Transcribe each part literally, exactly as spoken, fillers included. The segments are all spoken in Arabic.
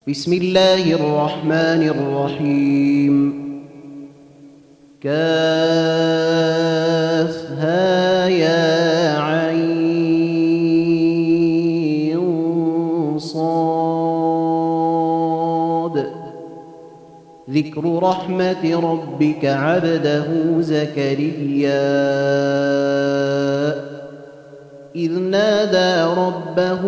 بسم الله الرحمن الرحيم. كافها يا عين صاد. ذكر رحمة ربك عبده زكريا إذ نادى ربه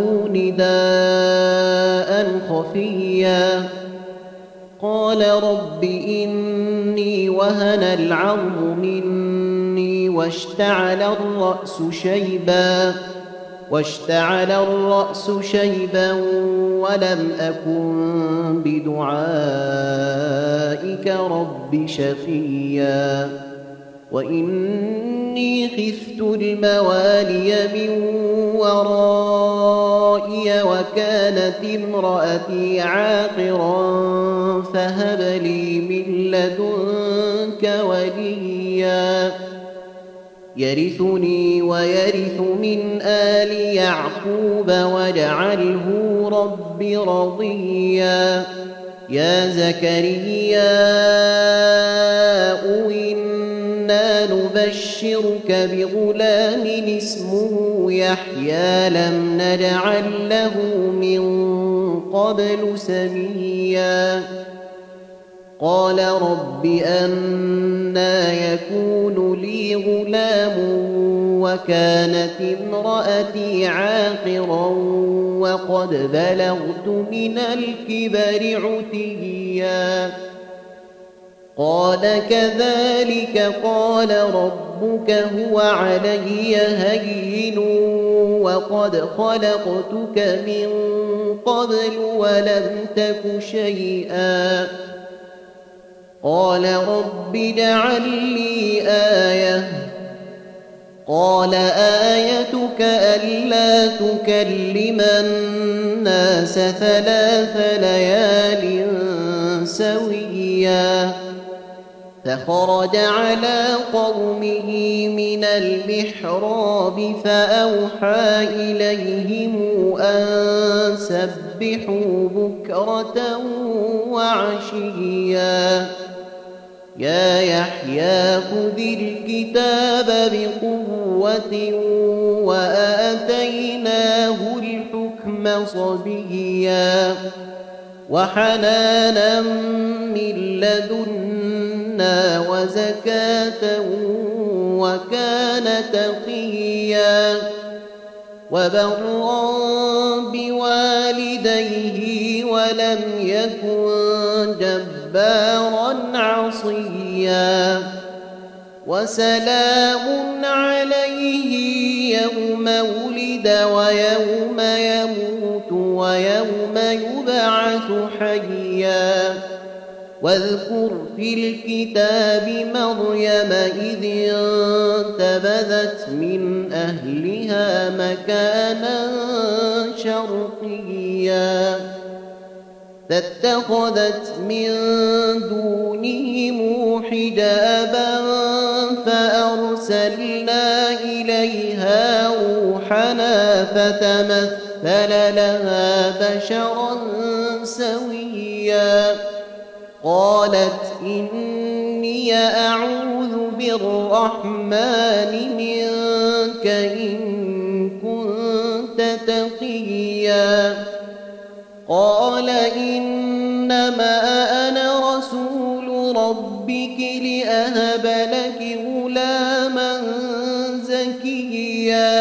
نداء خفيا قال رب إني وهن العظم مني واشتعل الرأس شيبا واشتعل الرأس شيبا ولم أكن بدعائك رب شقيا وإني خفت الموالي من ورائي وكانت امرأتي عاقرا فهب لي من لدنك وليا يرثني ويرث من آل يعقوب واجعله رب رضيا يا زكريا إنا نبشرك بغلام اسمه يحيى لم نجعل له من قبل سميا قال رب أنى يكون لي غلام وكانت امرأتي عاقرا وقد بلغت من الكبر عتيا قال كذلك قال ربك هو علي هين وقد خلقتك من قبل ولم تك شيئا قال رب اجعل لي آية قال آيتك ألا تكلم الناس ثلاث ليال سويا فخرج على قومه من المحراب فأوحى إليهم أن سبحوا بكرة وعشيا يا يحيى خذ الكتاب بقوة وآتيناه الحكم صبيا وحنانا من لدنا وزكاة وكان تقيا وبرا بوالديه ولم يكن جبارا عصيا وسلام عليه يوم ولد ويوم يموت ويوم يبعث حيا واذكر في الكتاب مريم إذ انتبذت من أهلها مكانا شرقيا فاتخذت من دونهم حجابا فأرسلنا إليها روحنا فتمثل لها بشرا سويا قالت إني أعوذ بالرحمن منك إن كنت تقيا قال إنما أنا رسول ربك لأهب لك غلاما زكيا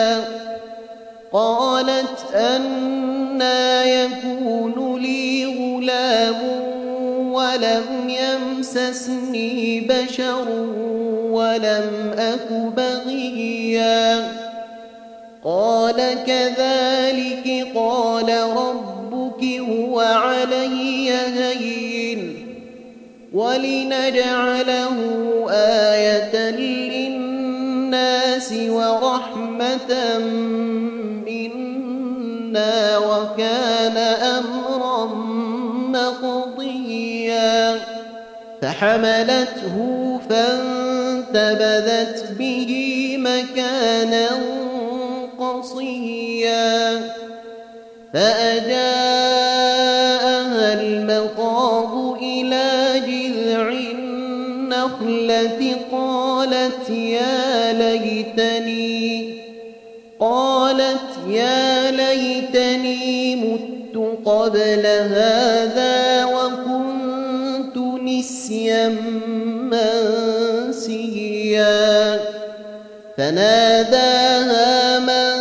قالت أنى يكون لي غلام ولم يمسسني بشر ولم أك بغيا قال كذلك قال ربك هو علي هين ولنجعله آية للناس ورحمة منا وكان أمرا مقضيا فحملته فانتبذت به مكانا قصيا فأجاءها المخاض إلى جذع النخلة قالت يا ليتني قالت يا ليتني مت قبل هذا وكنت نسيا منسيا فناداها من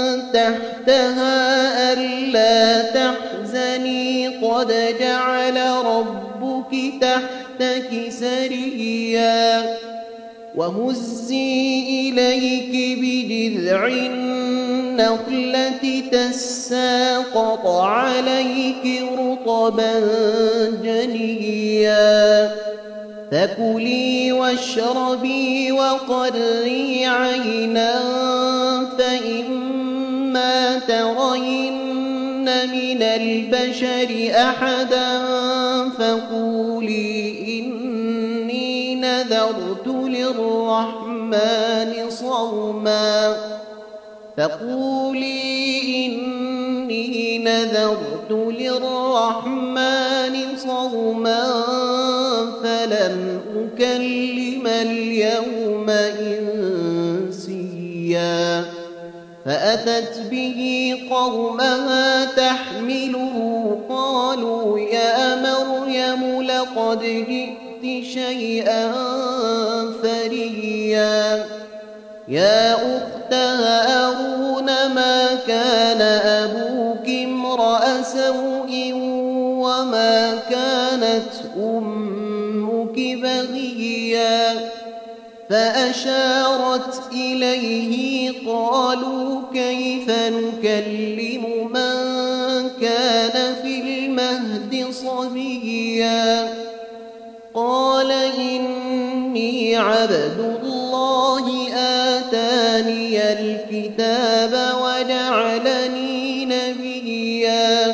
تحتها ألا تحزني قد جعل ربك تحتك سريا وهزي إليك بجذع النخلة تساقط عليك رطبا جنيا فكلي واشربي وقري عينا فإما ترين من البشر أحدا فقولي إني نذرت للرحمن صوما فقولي إني نذرت للرحمن صوما فلن أكلم اليوم إنسيا فأتت به قومها تحمله قالوا يا مريم لقد جئت شيئا فريا يا أخت هارون ما كان أبوك امرأ سوء وما كانت أمك بغيا فأشارت إليه قالوا كيف نكلم من كان في المهد صبيا قال إني عبد الله آتاني الكتاب وجعلني نبيا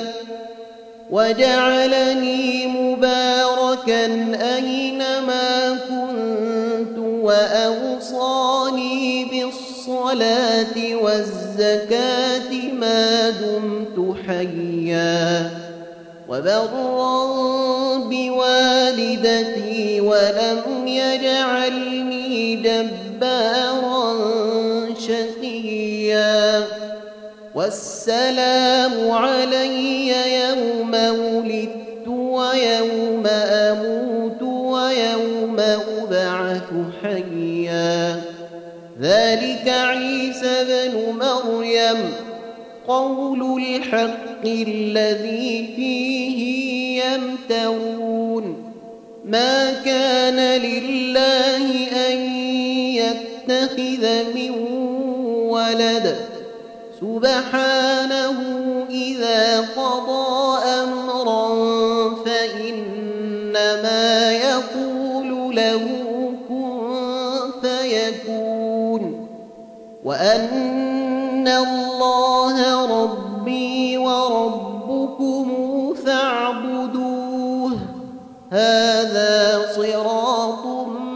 وجعلني مباركا أينما كنت وأوصاني بالصلاة والزكاة ما دمت حيا وبرا بوالدتي ولم يجعلني جبارا شقيا والسلام علي يوم ولدت ويوم أموت ويوم أبعث حيا ذلك عيسى بن مريم قول الحق الذي فيه يمترون ما كان لله أن يتخذ من ولد سبحانه إذا قضى أمرا فإنما يقول له كن فيكون وأن الله ربي وربكم فاعبدوه هذا صراط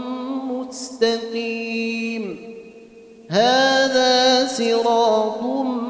مستقيم هذا صراط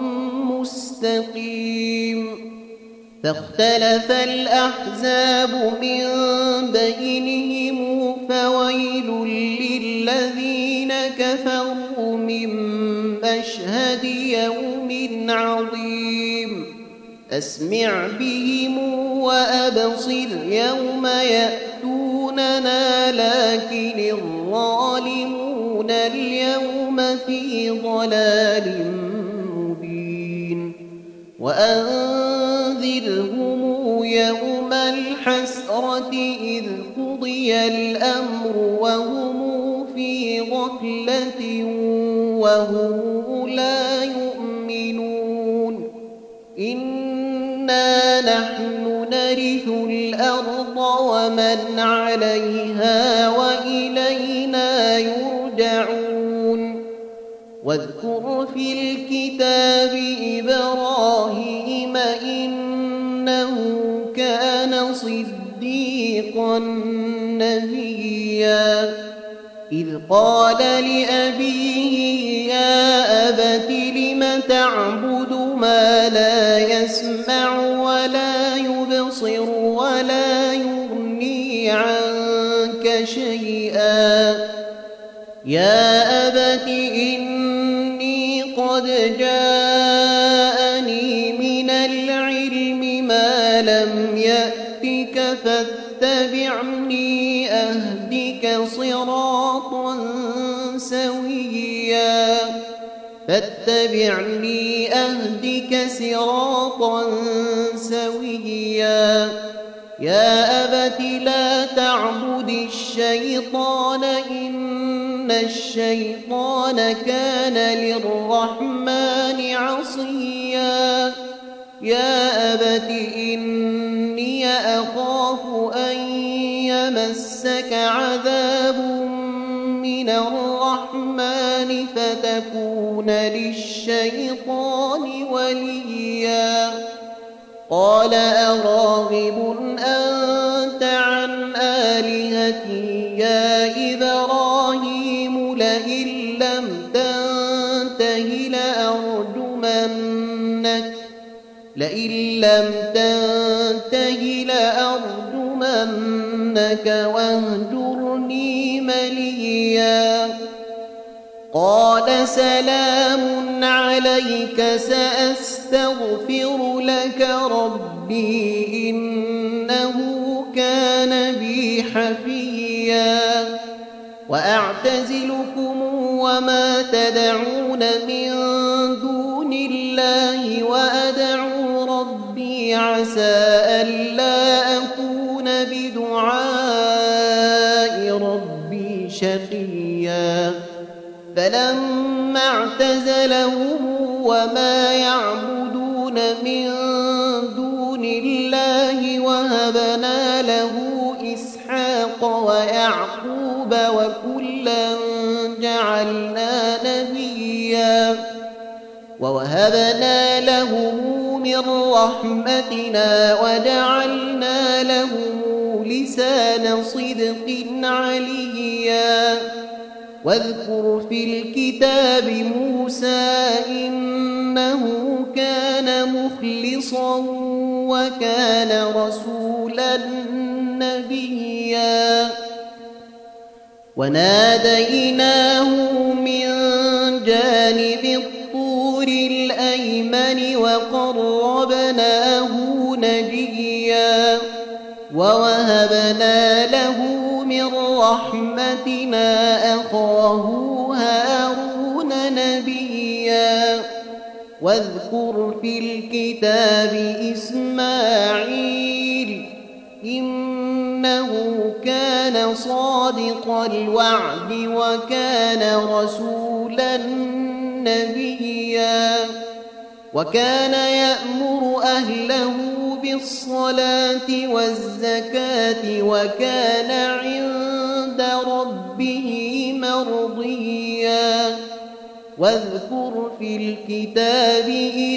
مستقيم فاختلف الأحزاب من بينهم فويل للذين كفروا من مشهد يوم عظيم أسمع بهم وأبصر يوم يأتوننا لكن الظالمون اليوم في ضلال مبين وأنذرهم يوم الحسرة إذ قضي الأمر وهم في غفلة وهم لا يؤمنون إنا نحن نرث الأرض ومن عليها وإلينا يرجعون واذكر في الكتاب إبراهيم إنه كان صديقا نبيا إذ قال لأبيه يا أبت لم تعبد ما لا يسمع ولا يبصر ولا ولا يغني عنك شيئا. يا أبت إني قد جاءني من العلم ما لم يأتك فاتبعني أهدك صراطا سويا فاتبعني أهدك صراطا سويا. يا أبت لا تعبد الشيطان إن الشيطان كان للرحمن عصيا. يا أبت إني أخاف أن يمسك عذاب من الرحمن فتكون للشيطان وليا. قال أراغب أنت عن آلهتي يا إبراهيم لئن لم تنته لأرجمنك لئن لم تنته لأرجمنك واهجرني مليا. قال سلام عليك سأستغفر لك ربي إنه كان بي حفيا. وأعتزلكم وما تدعون من دون الله وأدعو ربي عسى ألا أكون بدعاء ربي شقيا. فلما اعتزلهم وما يعبدون من دون الله وهبنا له إسحاق ويعقوب وكلا جعلنا نبيا. ووهبنا لهم من رحمتنا وجعلنا لهم لسان صدق عليا. واذكر في الكتاب موسى إنه كان مخلصا وكان رسولا نبيا. وناديناه من جانب الطور الأيمن وقربناه نجيا. ووهبنا له من رحمتنا أخاه هارون نبيا. واذكر في الكتاب إسماعيل إنه كان صادق الوعد وكان رسولا نبيا. وكان يأمر أهله بالصلاة والزكاة وكان عند ربه مرضيا. واذكر في الكتاب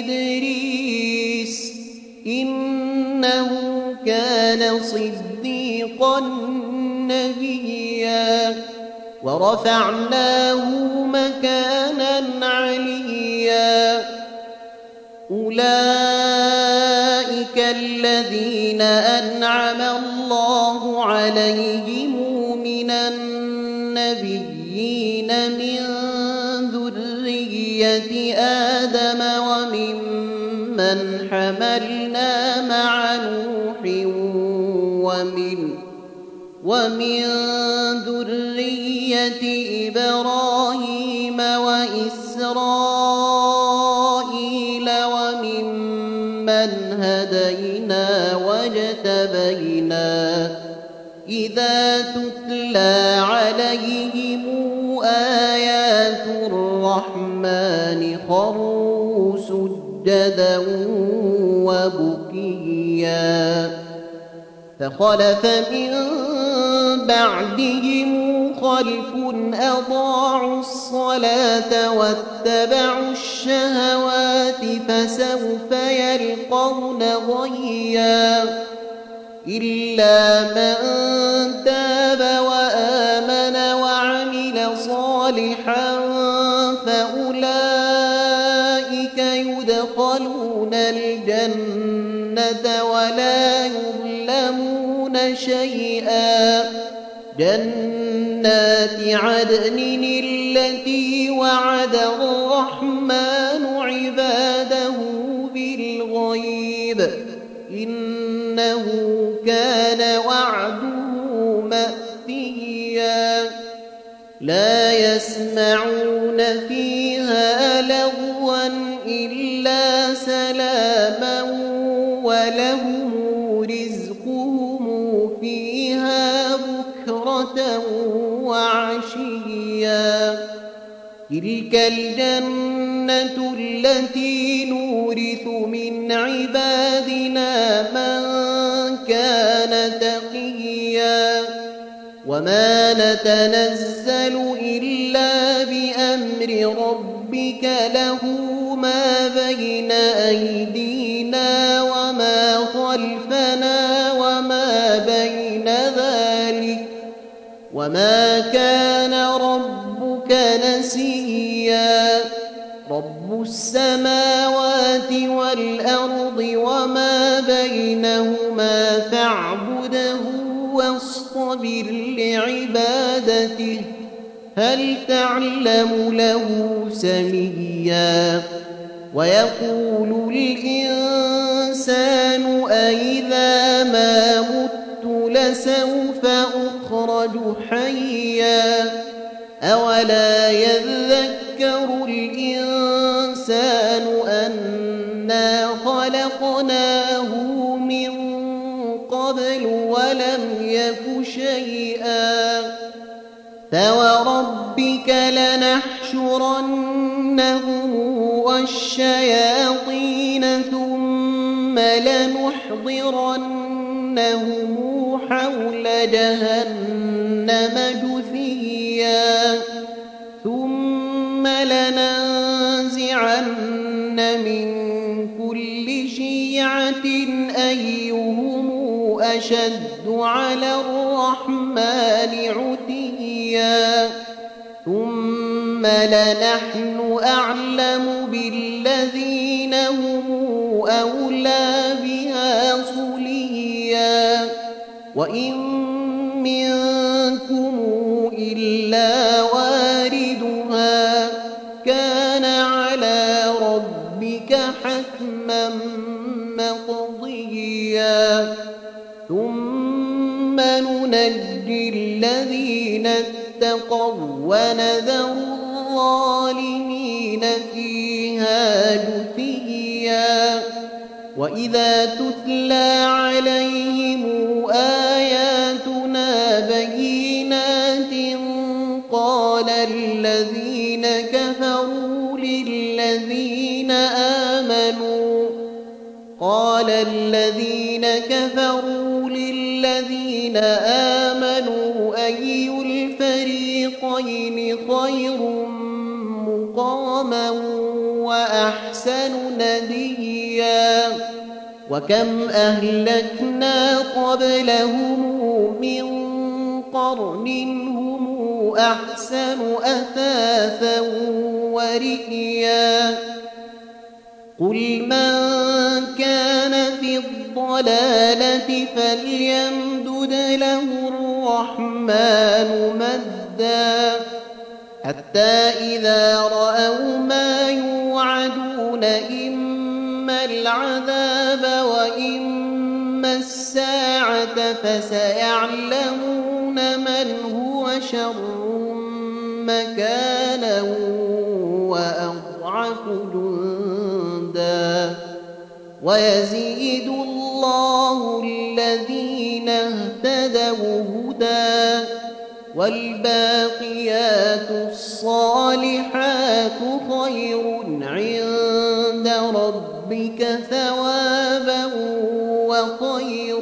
إدريس إنه كان صديقا نبيا. ورفعناه مكانا عليا. أولئك الذين أنعم الله عليهم من النبيين من ذرية آدم وممن حملنا مع نوح ومن ومن ذرية إبراهيم وإسرائيل وممن هدينا واجتبينا. إذا تتلى عليهم آيات الرحمن خروا سجدا وبكيا. فخلف من بعدهم خلف أضاعوا الصلاة واتبعوا الشهوات فسوف يلقون غيا. إلا من تاب وآمن وعمل صالحا فأولئك يدخلون الجنة ولا يظلمون يظلمون شيئا جنات عدن التي وعد الرحمن عباده بالغيب إنه كان وعده مأتيا لا يسمعون فيها لغوا إلا سلاما ولهم رزقهم فيها بكرة وعشيا تلك الجنة التي نورث من عبادنا من كان تقيا وما نتنزل إلا بأمر ربك له ما بين أيدينا وما خلفنا وما بين ذلك وما كان ربك نسيا رب السماوات والأرض وما بينهما فاعبده واصطبر لعبادته هل تعلم له سميا ويقول الإنسان أإذا ما مت لسوف أخرج حيا أولا يذكر الإنسان أنا خلقناه من قبل ولم يك شيئا فوربك لنحشرنهم والشياطين ثم لنحضرنهم حول جهنم جثيا ثم لننزعن من كل شيعة أيهم أشد على الرحمن عتيا ثم لنحن أعلم بالذين هم أولى بها صليا وإن منكم إلا واردها كان على ربك حتما مقضيا ثم ننجي الذين اتقوا ونذر الظالمين فيها جثيا وإذا تتلى عليهم آياتنا بينات قال الذين كفروا للذين آمنوا قال الذين كفروا للذين آمنوا أي الفريقين خير مقاما وأحسن نديا وكم أهلكنا قبلهم من قرن هم أحسن أثاثا ورئيا قل من كان في الضلالة فليمدد له الرحمن مدا حتى إذا رأوا ما يوعدون إما العذاب وإما الساعة فسيعلمون من هو شر مكانا وأضعف جندا ويزيد الله الذين اهتدوا هدى والباقيات الصالحات خير عند ربك ثوابا وخير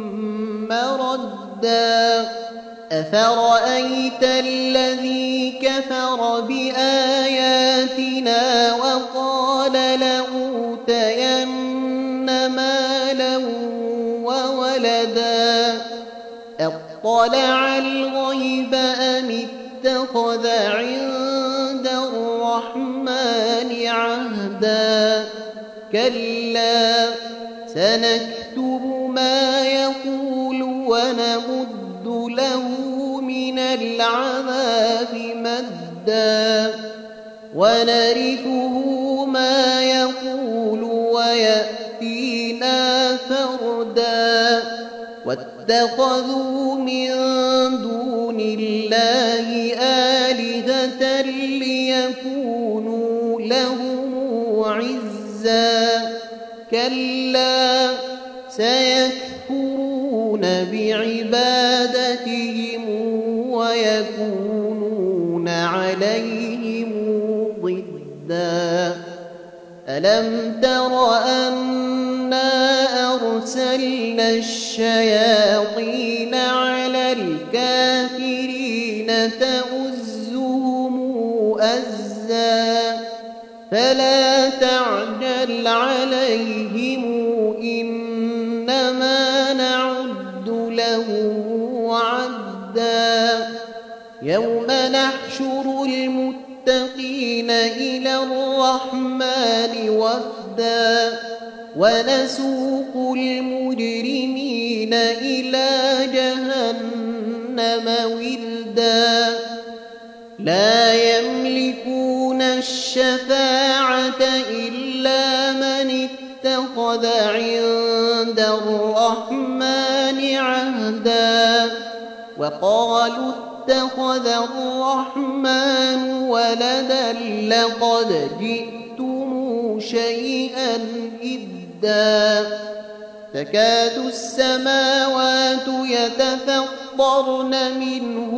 مردا أفرأيت الذي كفر بآياتنا وقال لأوتين مالا وولدا اطلع الغيب أم اتخذ عند الرحمن عهدا كلا سنكتب ما يقول ونمد له من العذاب مدا ونرثه ما يقول ويأتينا فردا واتخذوا من دون الله آلهة ليكونوا لهم عزا كلا سيكفرون بعبادتهم ويكونون عليهم ضدا ألم تر أنا أرسلنا الشياطين على الكافرين تؤزهم أزا فلا تعجل عليهم إنما نعد لهم عدا يوم نحشر المتقين إلى الرحمن وفدا ونسوق المجرمين إلى جهنم وردا لا يملكون الشفاعة إلا من اتخذ عند الرحمن عهدا وقالوا اتخذ الرحمن ولدا لقد جئتم شيئا إدا تكاد السماوات يتفطرن منه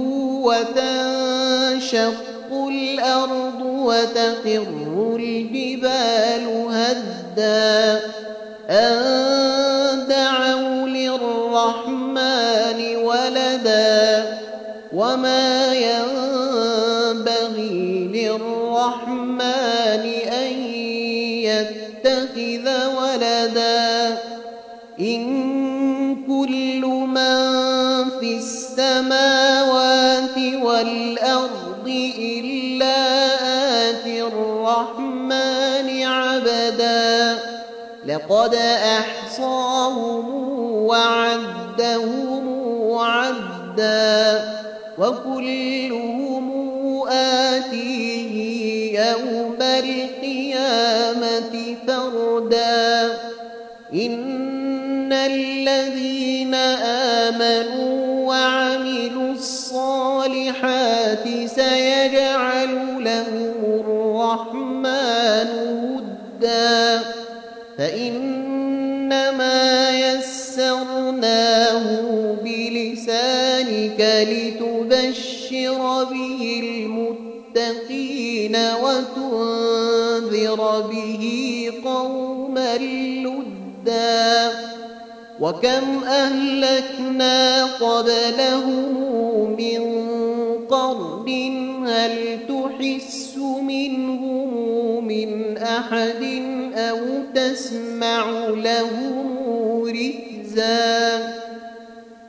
وتنشق الأرض وتخر الجبال هدا أن دعوا للرحمن ولدا وما ينبغي للرحمن أن يتخذ ولدا إن كل من في السماوات والأرض إلا آتي الرحمن عبدا لقد أحصاهم وعدهم عدا وكلهم آتيه يوم القيامة فردا إن الذين آمنوا وعملوا الصالحات سيجعل لهم الرحمن ودا فإنما يسرناه بلسانك لتبشر به المتقين وتنذر به قوما لدا وكم أهلكنا قبلهم من قرن هل تحس منهم من أحد أو تسمع لهم ركزا